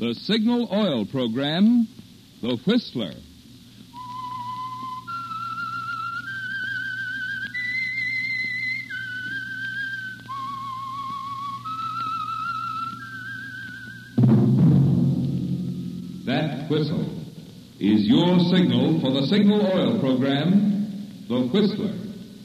The Signal Oil program, The Whistler. That whistle is your signal for the Signal Oil program, The Whistler.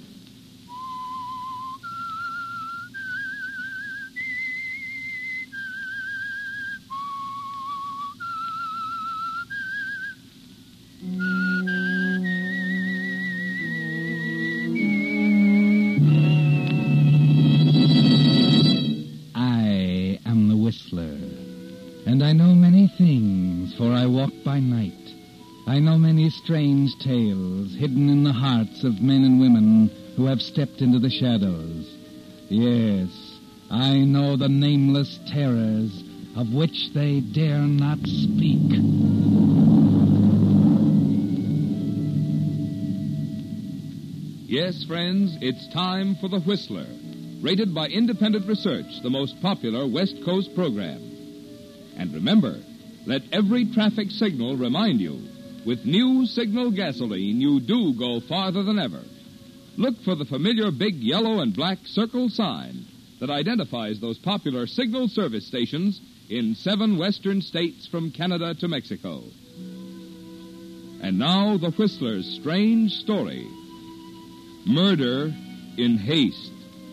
I am the Whistler, and I know many things, for I walk by night. I know many strange tales hidden in the hearts of men and women who have stepped into the shadows. Yes, I know the nameless terrors of which they dare not speak. Yes, friends, it's time for The Whistler, rated by independent research, the most popular West Coast program. And remember, let every traffic signal remind you, with new Signal gasoline, you do go farther than ever. Look for the familiar big yellow and black circle sign that identifies those popular Signal service stations in 7 western states from Canada to Mexico. And now, The Whistler's strange story, Murder in Haste.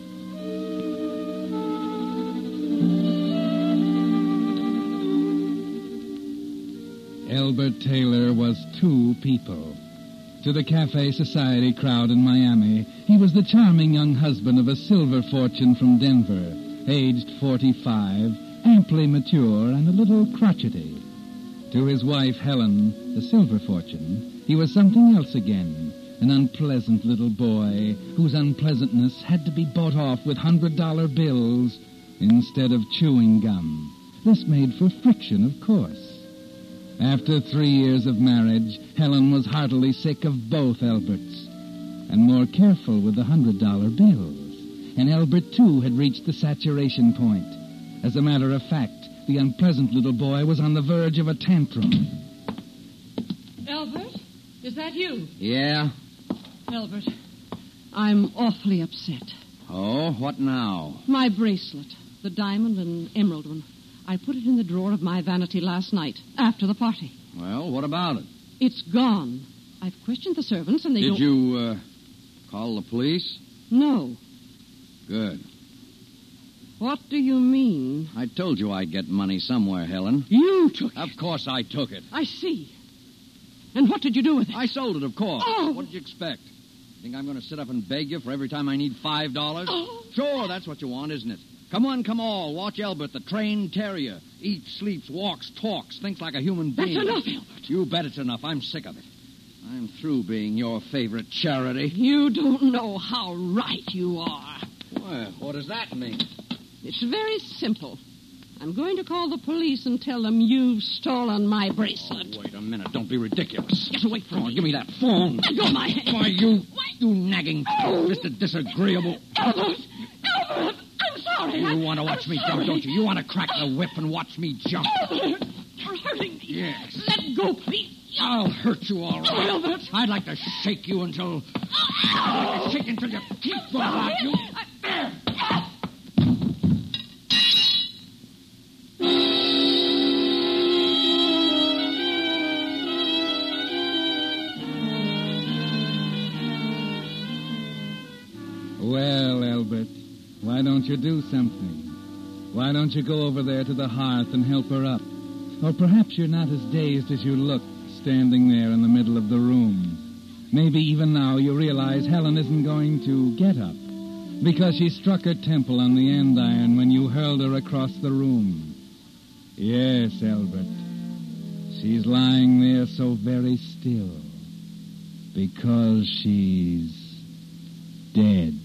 Elbert Taylor was 2 people. To the Cafe Society crowd in Miami, he was the charming young husband of a silver fortune from Denver, aged 45, amply mature and a little crotchety. To his wife, Helen, the silver fortune, he was something else again, an unpleasant little boy whose unpleasantness had to be bought off with $100 bills instead of chewing gum. This made for friction, of course. After 3 years of marriage, Helen was heartily sick of both Alberts, and more careful with the $100 bills. And Albert, too, had reached the saturation point. As a matter of fact, the unpleasant little boy was on the verge of a tantrum. Albert, is that you? Yeah? Albert, I'm awfully upset. Oh, what now? My bracelet, the diamond and emerald one. I put it in the drawer of my vanity last night, after the party. Well, what about it? It's gone. I've questioned the servants, and they don't... Did you, call the police? No. Good. What do you mean? I told you I'd get money somewhere, Helen. You took it. Of course I took it. I see. And what did you do with it? I sold it, of course. Oh! What did you expect? Think I'm going to sit up and beg you for every time I need $5? Oh! Sure, that's what you want, isn't it? Come on, come all. Watch Albert, the trained terrier. Eats, sleeps, walks, talks, thinks like a human being. That's enough, Albert. You bet it's enough. I'm sick of it. I'm through being your favorite charity. You don't know how right you are. Well, what does that mean? It's very simple. I'm going to call the police and tell them you've stolen my bracelet. Oh, wait a minute. Don't be ridiculous. Get away from Come on, me. give me that phone. Let go of my hand. Why, you nagging, Mr. Disagreeable. Albert! Albert! I'm sorry. You want to watch me jump, don't you? You want to crack the whip and watch me jump. Albert! You're hurting me. Yes. Let go, please. I'll hurt you all right. Oh, Albert. I'd like to shake you until... I'd like to shake until your teeth fall out, you... Well, Albert, why don't you do something? Why don't you go over there to the hearth and help her up? Or perhaps you're not as dazed as you look, standing there in the middle of the room. Maybe even now you realize Helen isn't going to get up, because she struck her temple on the andiron when you hurled her across the room. Yes, Albert, she's lying there so very still, because she's dead.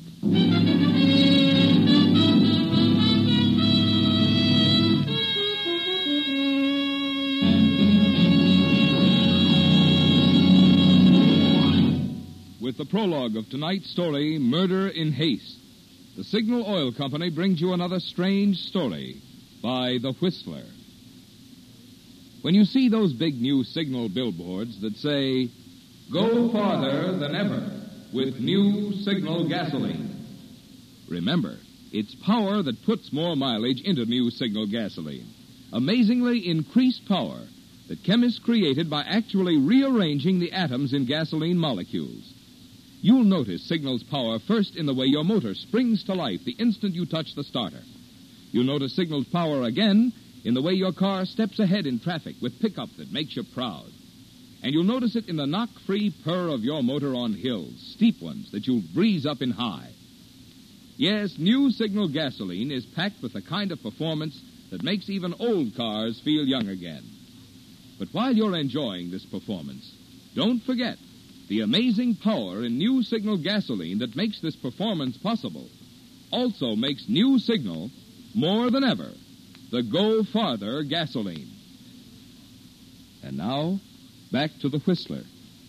With the prologue of tonight's story, Murder in Haste, the Signal Oil Company brings you another strange story by The Whistler. when you see those big new signal billboards that say, "Go farther than ever with new signal gasoline." Remember, it's power that puts more mileage into new signal gasoline. Amazingly increased power that chemists created by actually rearranging the atoms in gasoline molecules. You'll notice Signal's power first in the way your motor springs to life the instant you touch the starter. You'll notice Signal's power again in the way your car steps ahead in traffic with pickup that makes you proud. And you'll notice it in the knock-free purr of your motor on hills, steep ones that you'll breeze up in high. Yes, new Signal gasoline is packed with the kind of performance that makes even old cars feel young again. But while you're enjoying this performance, don't forget the amazing power in new Signal gasoline that makes this performance possible also makes new Signal, more than ever, the Go Farther gasoline. And now, back to the Whistler.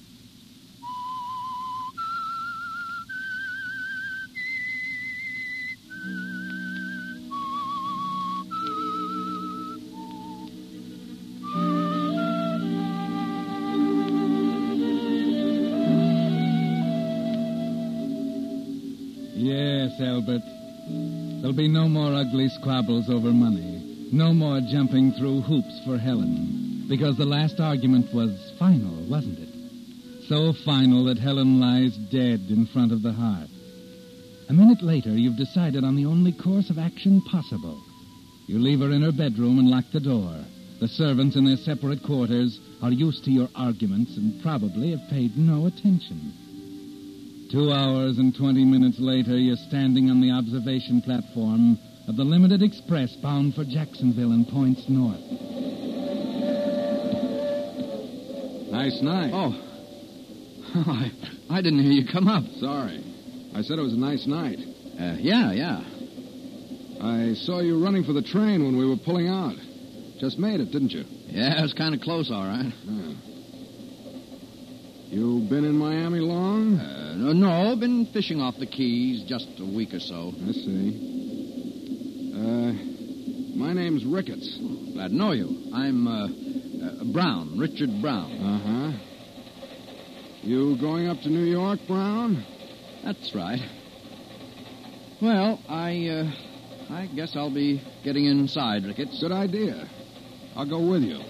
Yes, Albert. There'll be no more ugly squabbles over money. No more jumping through hoops for Helen. Because the last argument was final, wasn't it? So final that Helen lies dead in front of the hearth. A minute later, you've decided on the only course of action possible. You leave her in her bedroom and lock the door. The servants in their separate quarters are used to your arguments and probably have paid no attention. 2 hours and 20 minutes later, you're standing on the observation platform of the Limited Express bound for Jacksonville and points north. Nice night. Oh. I didn't hear you come up. Sorry. I said it was a nice night. Yeah. I saw you running for the train when we were pulling out. Just made it, didn't you? Yeah, it was kind of close, all right. Yeah. You been in Miami long? No, been fishing off the Keys just a week or so. I see. My name's Ricketts. Glad to know you. I'm, Brown, Richard Brown. Uh-huh. You going up to New York, Brown? That's right. Well, I guess I'll be getting inside, Ricketts. Good idea. I'll go with you.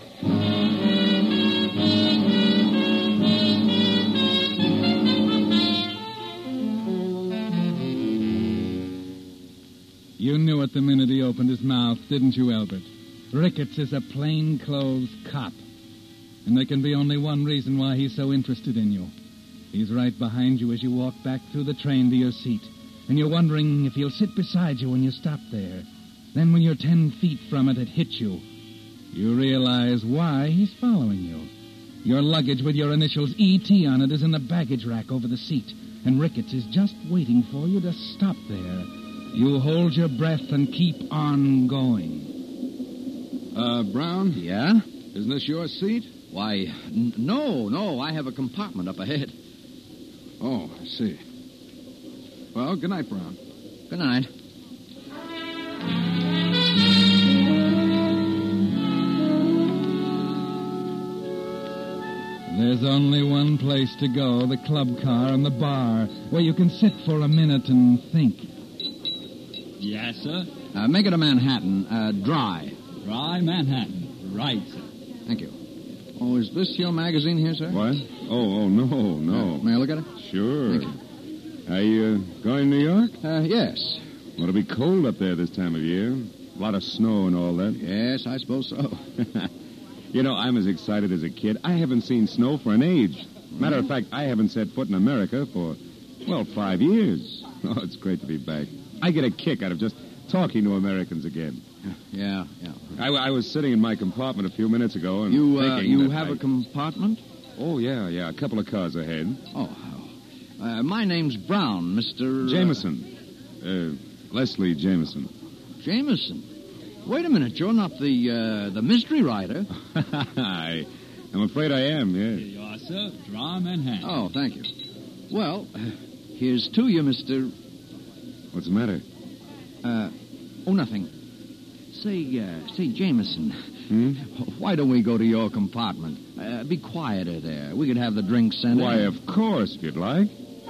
You knew it the minute he opened his mouth, didn't you, Albert? Ricketts is a plainclothes cop. And there can be only one reason why he's so interested in you. He's right behind you as you walk back through the train to your seat. And you're wondering if he'll sit beside you when you stop there. Then when you're 10 feet from it hits you. You realize why he's following you. Your luggage with your initials E.T. on it is in the baggage rack over the seat. And Ricketts is just waiting for you to stop there. You hold your breath and keep on going. Brown? Yeah? Isn't this your seat? Why, no. I have a compartment up ahead. Oh, I see. Well, good night, Brown. Good night. There's only one place to go, the club car and the bar, where you can sit for a minute and think. Yes, sir. Make it a Manhattan, dry. Dry Manhattan. Right, sir. Thank you. Oh, is this your magazine here, sir? What? Oh, no. May I look at it? Sure. Thank you. Are you going to New York? Yes. Well, it'll be cold up there this time of year. A lot of snow and all that. Yes, I suppose so. You know, I'm as excited as a kid. I haven't seen snow for an age. Matter of fact, I haven't set foot in America for, 5 years. Oh, it's great to be back. I get a kick out of just talking to Americans again. Yeah. I was sitting in my compartment a few minutes ago and thinking You that have a compartment? Oh, yeah. A couple of cars ahead. My name's Brown, Mr. Jameson. Leslie Jameson. Jameson? Wait a minute, you're not the mystery writer. I'm afraid I am, Here yes. you are, sir. Dry Manhattan. Oh, thank you. Well, here's to you, Mr. What's the matter? Nothing. Say, Jameson, Why don't we go to your compartment? Be quieter there. We could have the drinks sent in. Why, of course, if you'd like.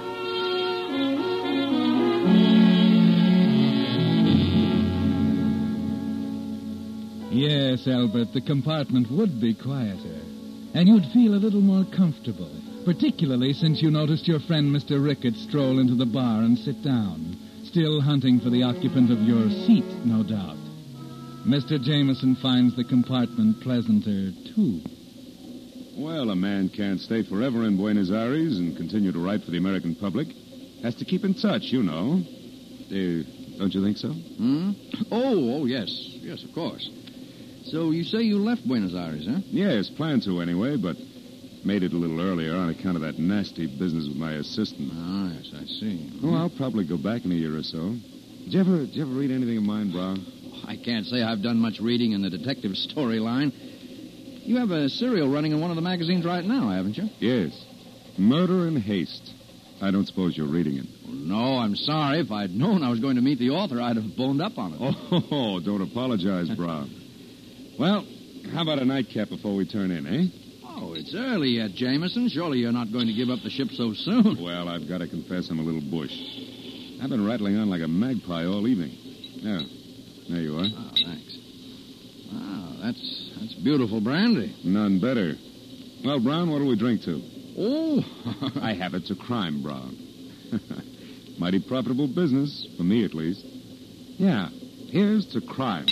Yes, Albert, the compartment would be quieter. And you'd feel a little more comfortable, particularly since you noticed your friend Mr. Ricketts stroll into the bar and sit down, still hunting for the occupant of your seat, no doubt. Mr. Jameson finds the compartment pleasanter, too. Well, a man can't stay forever in Buenos Aires and continue to write for the American public. Has to keep in touch, you know. Don't you think so? Oh, yes. Yes, of course. So you say you left Buenos Aires, huh? Yes, planned to anyway, but made it a little earlier on account of that nasty business with my assistant. Ah, yes, I see. Oh, I'll probably go back in a year or so. Did you ever read anything of mine, Brown? I can't say I've done much reading in the detective storyline. You have a serial running in one of the magazines right now, haven't you? Yes. Murder in Haste. I don't suppose you're reading it. Well, no, I'm sorry. If I'd known I was going to meet the author, I'd have boned up on it. Oh, don't apologize, Brown. Well, how about a nightcap before we turn in, eh? Oh, it's early yet, Jameson. Surely you're not going to give up the ship so soon. Well, I've got to confess I'm a little bush. I've been rattling on like a magpie all evening. Yeah, there you are. Oh, thanks. Wow, that's beautiful brandy. None better. Well, Brown, what do we drink to? Oh. I have it to crime, Brown. Mighty profitable business, for me at least. Yeah, here's to crime.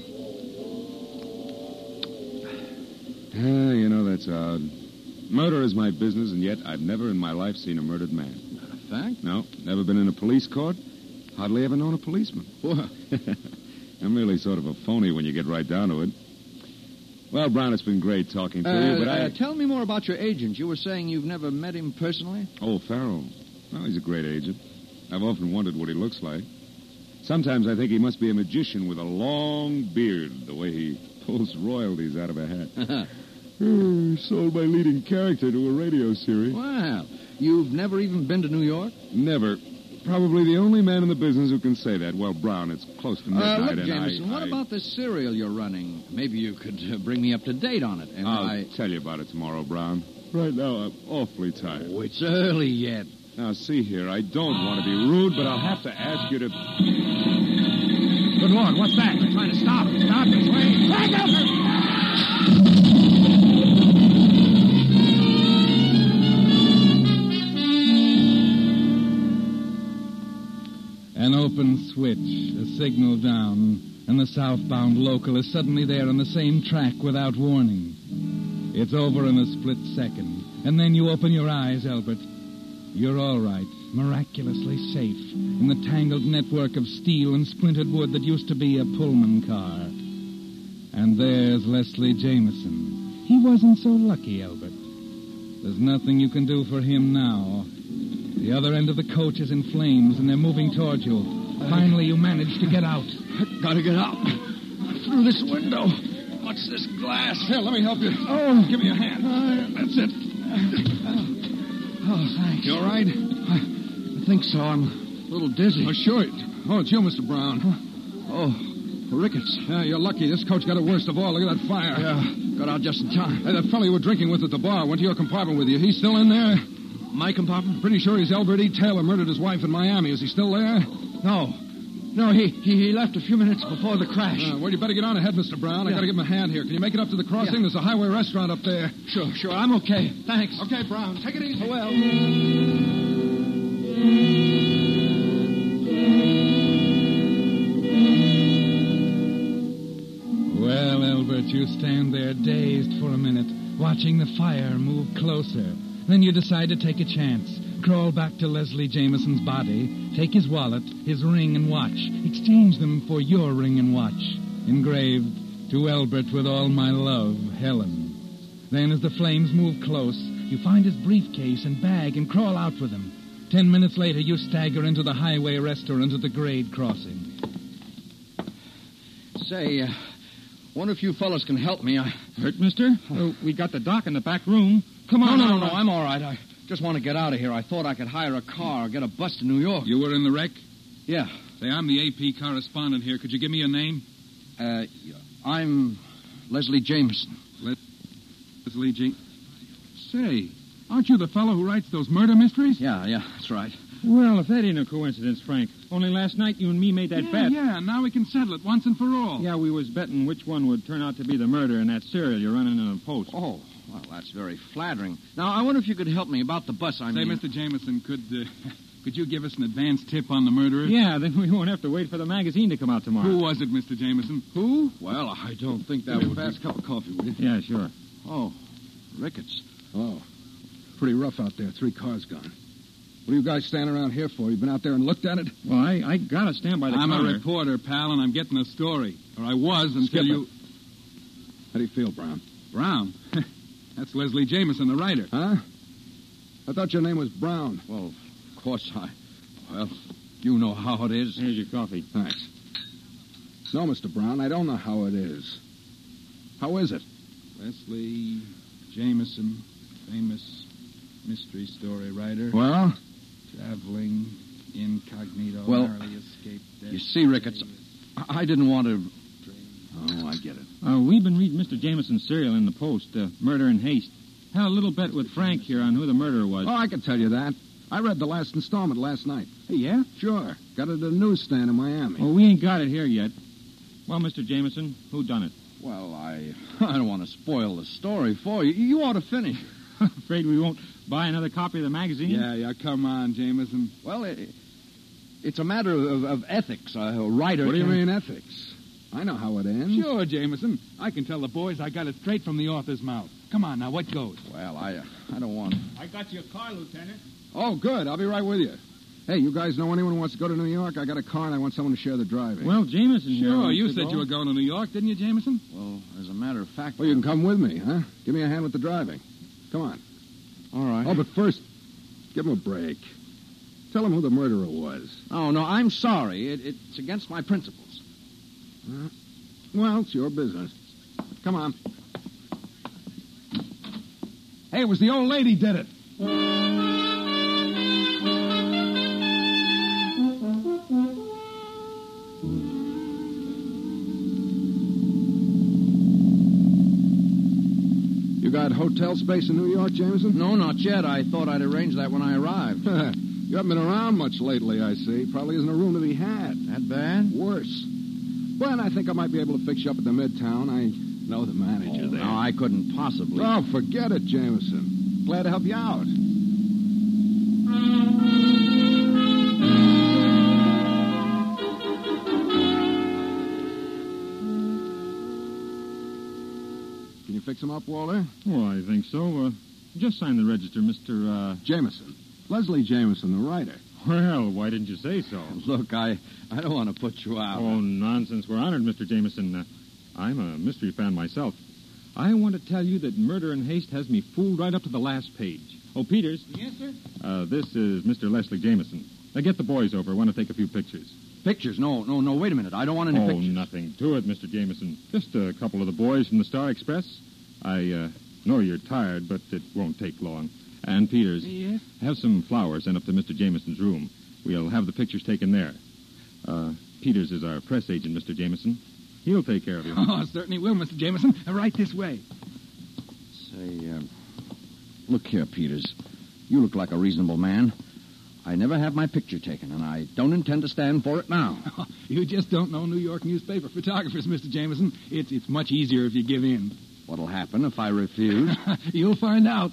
You know, that's odd. Murder is my business, and yet I've never in my life seen a murdered man. Fact? No, never been in a police court. Hardly ever known a policeman. What? I'm really sort of a phony when you get right down to it. Well, Brown, it's been great talking to you, but tell me more about your agent. You were saying you've never met him personally? Oh, Farrell. Well, he's a great agent. I've often wondered what he looks like. Sometimes I think he must be a magician with a long beard, the way he pulls royalties out of a hat. Sold my leading character to a radio series. Well, you've never even been to New York? Never. Probably the only man in the business who can say that. Well, Brown, it's close to midnight, look, Jameson, what about the serial you're running? Maybe you could bring me up to date on it. And I'll tell you about it tomorrow, Brown. Right now, I'm awfully tired. Oh, it's early yet. Now, see here, I don't want to be rude, but I'll have to ask you to... Good Lord, what's that? They're trying to stop. Stop this way. Back up! An open switch, a signal down, and the southbound local is suddenly there on the same track without warning. It's over in a split second, and then you open your eyes, Albert. You're all right, miraculously safe, in the tangled network of steel and splintered wood that used to be a Pullman car. And there's Leslie Jameson. He wasn't so lucky, Albert. There's nothing you can do for him now. The other end of the coach is in flames, and they're moving towards you. Finally, you manage to get out. Gotta get out. Through this window. What's this glass? Here, let me help you. Oh, give me a hand. That's it. Oh, thanks. You all right? I think so. I'm a little dizzy. Oh, sure. Oh, it's you, Mr. Brown. Oh, Ricketts. Yeah, you're lucky. This coach got it worst of all. Look at that fire. Yeah, got out just in time. Hey, that fellow you were drinking with at the bar went to your compartment with you. He's still in there? My compartment? Pretty sure he's Albert E. Taylor, murdered his wife in Miami. Is he still there? No, he left a few minutes before the crash. Well, you better get on ahead, Mr. Brown. I got to give him a hand here. Can you make it up to the crossing? Yeah. There's a highway restaurant up there. Sure. I'm okay. Thanks. Okay, Brown. Take it easy. Oh, well. Well, Albert, you stand there dazed for a minute, watching the fire move closer. Then you decide to take a chance. Crawl back to Leslie Jameson's body, take his wallet, his ring and watch, exchange them for your ring and watch, engraved, "To Albert with all my love, Helen." Then as the flames move close, you find his briefcase and bag and crawl out with him. 10 minutes later, you stagger into the highway restaurant at the grade crossing. Say, wonder if you fellas can help me. Hurt, mister? We got the doc in the back room. Come on. No, I'm all right. I just want to get out of here. I thought I could hire a car or get a bus to New York. You were in the wreck? Yeah. Say, I'm the AP correspondent here. Could you give me your name? I'm Leslie Jameson. Leslie G. Say, aren't you the fellow who writes those murder mysteries? Yeah, that's right. Well, if that ain't a coincidence, Frank. Only last night you and me made that bet. Yeah, now we can settle it once and for all. Yeah, we was betting which one would turn out to be the murder in that serial you're running in the Post. Oh, well, that's very flattering. Now, I wonder if you could help me about the bus. Say, Mr. Jameson, could you give us an advance tip on the murderer? Yeah, then we won't have to wait for the magazine to come out tomorrow. Who was it, Mr. Jameson? Who? Well, I don't think that would... Fast cup of coffee, will you? Yeah, sure. Oh, Ricketts. Oh, pretty rough out there. 3 cars gone. What are you guys standing around here for? You been out there and looked at it? Well, I gotta stand by the I'm counter. a reporter, pal, and I'm getting a story. Or I was until Skip you... it. How do you feel, Brown? Brown? That's Leslie Jameson, the writer. Huh? I thought your name was Brown. Well, of course Well, you know how it is. Here's your coffee. Thanks. No, Mr. Brown, I don't know how it is. How is it? Leslie Jameson, famous mystery story writer. Well? Traveling incognito, Well, narrowly escaped death. You see, Ricketts, I didn't want to... Oh, I get it. We've been reading Mr. Jameson's serial in the Post, Murder in Haste. Had a little bet with Frank here on who the murderer was. Oh, I can tell you that. I read the last installment last night. Hey, yeah? Sure. Got it at a newsstand in Miami. Well, we ain't got it here yet. Well, Mr. Jameson, who done it? Well, I don't want to spoil the story for you. You ought to finish. Afraid we won't buy another copy of the magazine? Yeah, come on, Jameson. Well, it's a matter of ethics. A writer... What do you mean, ethics? I know how it ends. Sure, Jameson. I can tell the boys I got it straight from the author's mouth. Come on, now, what goes? Well, I don't want... I got your car, Lieutenant. Oh, good. I'll be right with you. Hey, you guys know anyone who wants to go to New York? I got a car and I want someone to share the driving. Well, Jameson here Sure, wants you to said go. you were going to New York, didn't you, Jameson? Well, as a matter of fact... Well, you can come with me, huh? Give me a hand with the driving. Come on. All right. Oh, but first, give him a break. Tell him who the murderer was. Oh, no, I'm sorry. It's against my principles. Well, it's your business. Come on. Hey, it was the old lady did it. You got hotel space in New York, Jameson? No, not yet. I thought I'd arrange that when I arrived. You haven't been around much lately, I see. Probably isn't a room to be had. That bad? Worse. But I think I might be able to fix you up at the Midtown. I know the manager there. No, I couldn't possibly. Oh, forget it, Jameson. Glad to help you out. Can you fix him up, Walter? Oh, I think so. Just sign the register, Mr. Jameson. Leslie Jameson, the writer. Well, why didn't you say so? Look, I don't want to put you out. Oh, nonsense. We're honored, Mr. Jameson. I'm a mystery fan myself. I want to tell you that Murder in Haste has me fooled right up to the last page. Oh, Peters. Yes, sir? This is Mr. Leslie Jameson. Now, get the boys over. I want to take a few pictures. Pictures? No, wait a minute. I don't want any Oh, pictures. nothing to it, Mr. Jameson. Just a couple of the boys from the Star Express. I know you're tired, but it won't take long. And, Peters, Yes? have some flowers sent up to Mr. Jameson's room. We'll have the pictures taken there. Peters is our press agent, Mr. Jameson. He'll take care of you. Oh, certainly will, Mr. Jameson. Right this way. Say, look here, Peters. You look like a reasonable man. I never have my picture taken, and I don't intend to stand for it now. You just don't know New York newspaper photographers, Mr. Jameson. It's much easier if you give in. What'll happen if I refuse? You'll find out.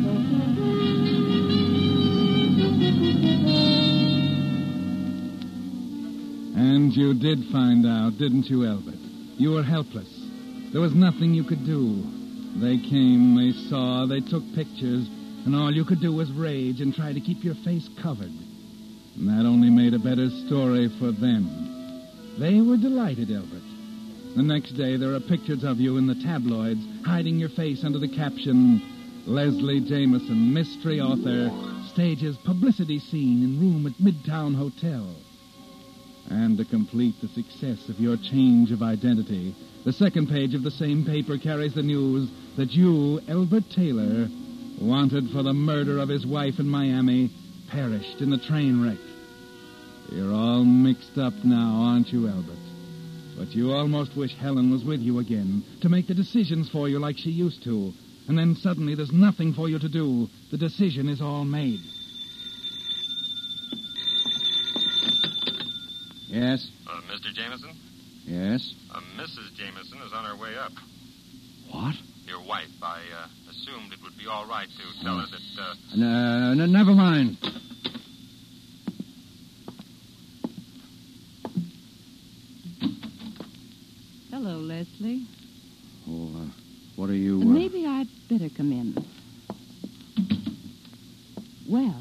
And you did find out, didn't you, Albert? You were helpless. There was nothing you could do. They came, they saw, they took pictures, and all you could do was rage and try to keep your face covered. And that only made a better story for them. They were delighted, Albert. The next day, there are pictures of you in the tabloids, hiding your face under the caption, Leslie Jameson, mystery author, stages publicity scene in room at Midtown Hotel. And to complete the success of your change of identity, the second page of the same paper carries the news that you, Albert Taylor, wanted for the murder of his wife in Miami, perished in the train wreck. You're all mixed up now, aren't you, Albert? But you almost wish Helen was with you again, to make the decisions for you like she used to. And then suddenly there's nothing for you to do. The decision is all made. Yes? Mr. Jameson? Yes? Mrs. Jameson is on her way up. What? Your wife. I assumed it would be all right to tell her that, No, never mind. Hello, Leslie. Oh, what are you... Maybe I'd better come in. Well?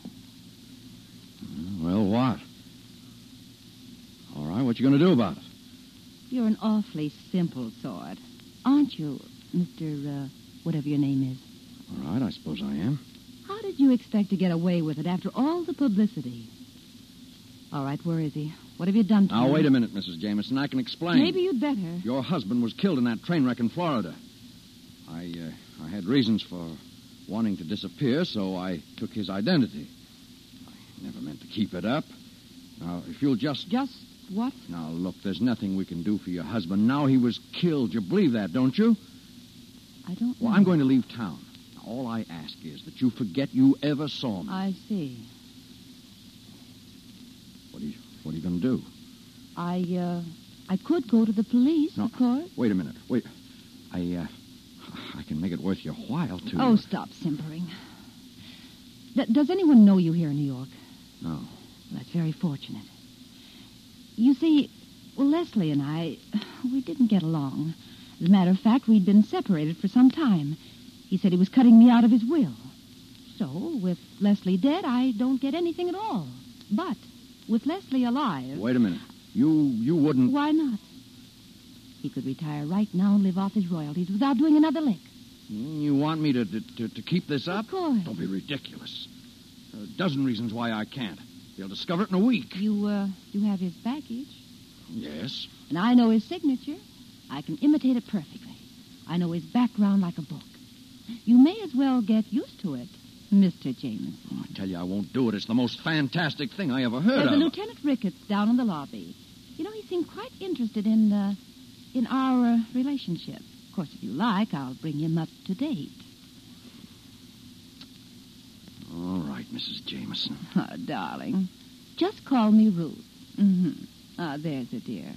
Well, what? All right, what you going to do about it? You're an awfully simple sort, aren't you, Mr. Whatever your name is? All right, I suppose I am. How did you expect to get away with it after all the publicity? All right, where is he? What have you done to him? Now, wait a minute, Mrs. Jameson. I can explain. Maybe you'd better. Your husband was killed in that train wreck in Florida. I had reasons for wanting to disappear, so I took his identity. I never meant to keep it up. Now, if you'll just... Just what? Now, look, there's nothing we can do for your husband. Now he was killed. You believe that, don't you? I don't know. Well, I'm going to leave town. Now, all I ask is that you forget you ever saw me. I see. What are you going to do? I could go to the police, No. of course. Wait a minute. Wait. I can make it worth your while to... Oh, stop simpering. Does anyone know you here in New York? No. Well, that's very fortunate. You see, Leslie and I, we didn't get along. As a matter of fact, we'd been separated for some time. He said he was cutting me out of his will. So, with Leslie dead, I don't get anything at all. But with Leslie alive... Wait a minute. You wouldn't... Why not? He could retire right now and live off his royalties without doing another lick. You want me to keep this up? Of course. Don't be ridiculous. There are a dozen reasons why I can't. They'll discover it in a week. You have his baggage. Yes. And I know his signature. I can imitate it perfectly. I know his background like a book. You may as well get used to it, Mr. Jameson. Oh, I tell you, I won't do it. It's the most fantastic thing I ever heard There's of. a Lieutenant Ricketts down in the lobby. You know, he seemed quite interested in our relationship. Of course, if you like, I'll bring him up to date. All right, Mrs. Jameson. Oh, darling. Just call me Ruth. Mm-hmm. Ah, there's a dear.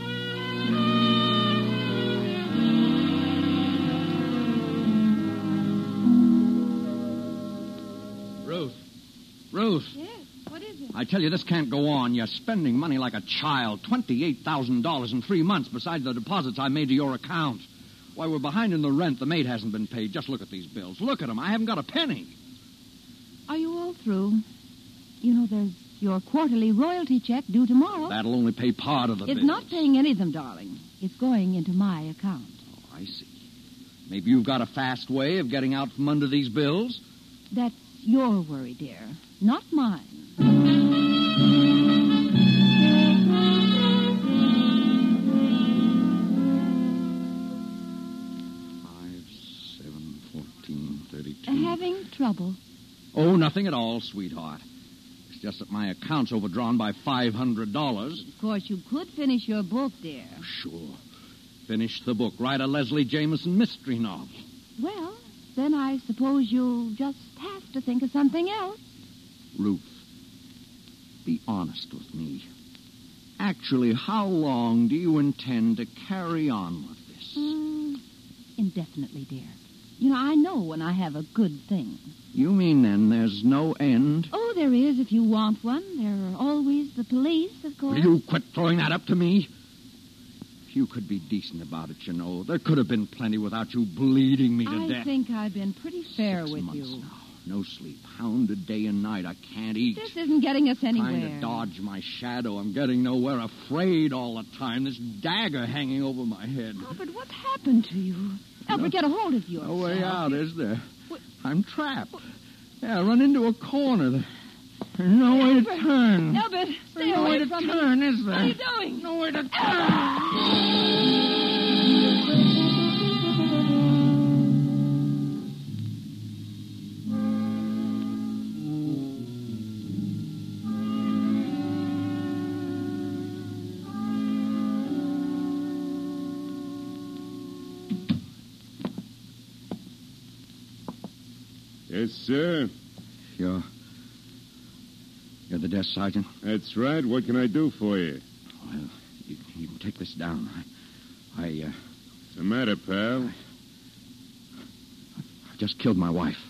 Ruth. Yes, what is it? I tell you, this can't go on. You're spending money like a child. $28,000 in 3 months besides the deposits I made to your account. Why, we're behind in the rent. The maid hasn't been paid. Just look at these bills. Look at them. I haven't got a penny. Are you all through? You know, there's your quarterly royalty check due tomorrow. That'll only pay part of the It's bills. not paying any of them, darling. It's going into my account. Oh, I see. Maybe you've got a fast way of getting out from under these bills? That's your worry, dear, not mine. 32. Having trouble? Oh, nothing at all, sweetheart. It's just that my account's overdrawn by $500. Of course, you could finish your book, dear. Sure. Finish the book. Write a Leslie Jameson mystery novel. Well, then I suppose you'll just have to think of something else. Ruth, be honest with me. Actually, how long do you intend to carry on with this? Indefinitely, dear. You know, I know when I have a good thing. You mean then there's no end? Oh, there is if you want one. There are always the police, of course. Will you quit throwing that up to me? You could be decent about it, you know. There could have been plenty without you bleeding me to death. I think I've been pretty fair 6 with months you. now. No sleep. Hounded day and night. I can't eat. This isn't getting us anywhere. Trying to dodge my shadow. I'm getting nowhere. Afraid all the time. This dagger hanging over my head. Albert, what's happened to you? Albert, get a hold of yourself. No way out, is there? What? I'm trapped. Yeah, I run into a corner. There's no way to turn. Albert, stay There's no away way to from turn, me. is there? What are you doing? No way to turn. Yes, sir. You're the desk sergeant? That's right. What can I do for you? Well, you can take this down. What's the matter, pal? I just killed my wife.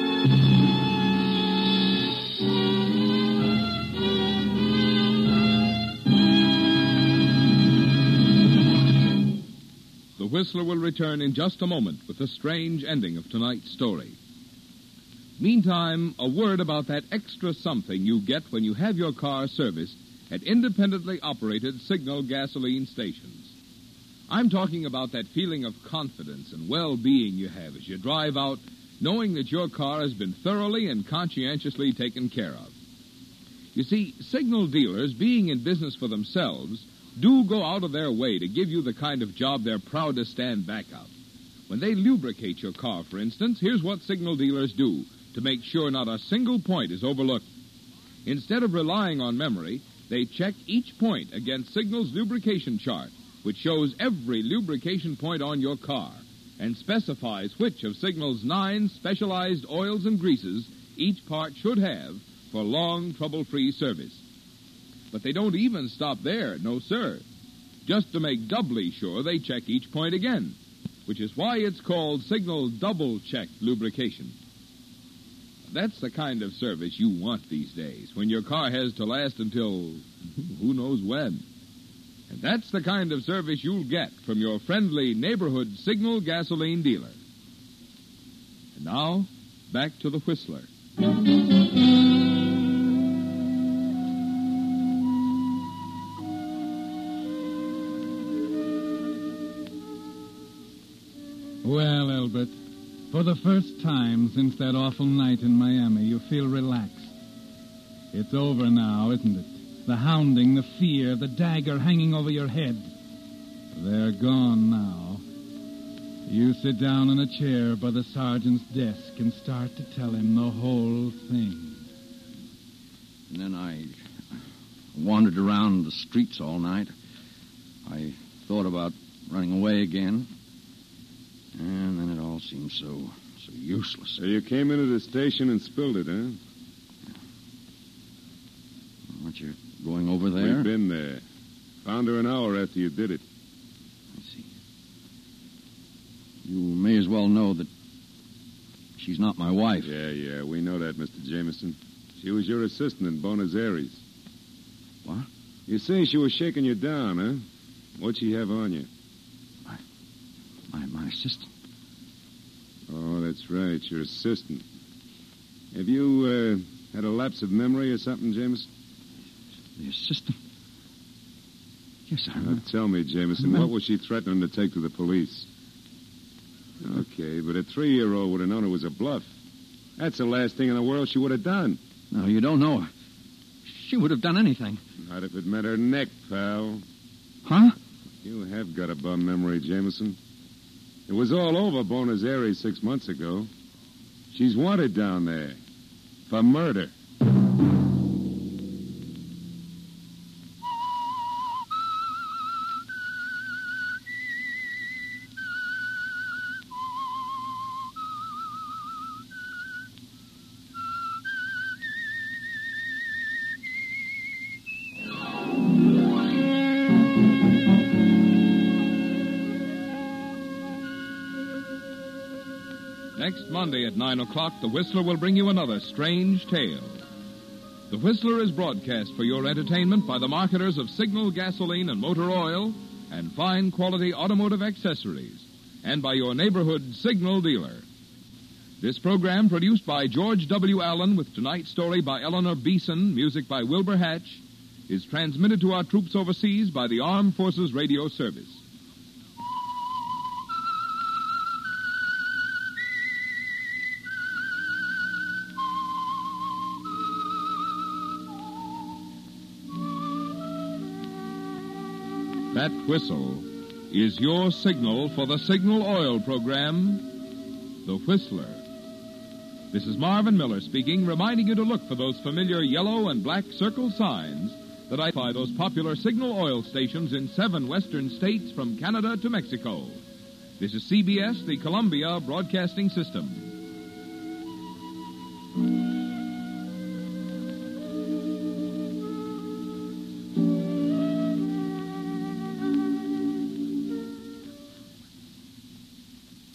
The Whistler will return in just a moment with the strange ending of tonight's story. Meantime, a word about that extra something you get when you have your car serviced at independently operated Signal gasoline stations. I'm talking about that feeling of confidence and well-being you have as you drive out, knowing that your car has been thoroughly and conscientiously taken care of. You see, Signal dealers, being in business for themselves, do go out of their way to give you the kind of job they're proud to stand back of. When they lubricate your car, for instance, here's what Signal dealers do to make sure not a single point is overlooked. Instead of relying on memory, they check each point against Signal's lubrication chart, which shows every lubrication point on your car and specifies which of Signal's 9 specialized oils and greases each part should have for long, trouble-free service. But they don't even stop there, no sir. Just to make doubly sure, they check each point again, which is why it's called Signal Double-Check Lubrication. That's the kind of service you want these days, when your car has to last until who knows when. And that's the kind of service you'll get from your friendly neighborhood Signal gasoline dealer. And now, back to the Whistler. Well, Elbert, for the first time since that awful night in Miami, you feel relaxed. It's over now, isn't it? The hounding, the fear, the dagger hanging over your head. They're gone now. You sit down in a chair by the sergeant's desk and start to tell him the whole thing. And then I wandered around the streets all night. I thought about running away again. And then it all seemed so useless. So you came into the station and spilled it, huh? Aren't you going over there? We've been there. Found her an hour after you did it. I see. You may as well know that she's not my wife. Yeah, we know that, Mr. Jameson. She was your assistant in Buenos Aires. What? You say she was shaking you down, huh? What'd she have on you? My assistant. Oh, that's right, your assistant. Have you had a lapse of memory or something, Jameson? The assistant? Yes, I Now, remember. tell me, Jameson, what was she threatening to take to the police? Okay, but a 3-year-old would have known it was a bluff. That's the last thing in the world she would have done. No, you don't know her. She would have done anything. Not if it meant her neck, pal. Huh? You have got a bum memory, Jameson. It was all over Buenos Aires 6 months ago. She's wanted down there for murder. Next Monday at 9 o'clock, the Whistler will bring you another strange tale. The Whistler is broadcast for your entertainment by the marketers of Signal gasoline and motor oil and fine quality automotive accessories, and by your neighborhood Signal dealer. This program, produced by George W. Allen with tonight's story by Eleanor Beeson, music by Wilbur Hatch, is transmitted to our troops overseas by the Armed Forces Radio Service. That whistle is your signal for the Signal Oil program, The Whistler. This is Marvin Miller speaking, reminding you to look for those familiar yellow and black circle signs that identify those popular Signal Oil stations in 7 western states from Canada to Mexico. This is CBS, the Columbia Broadcasting System.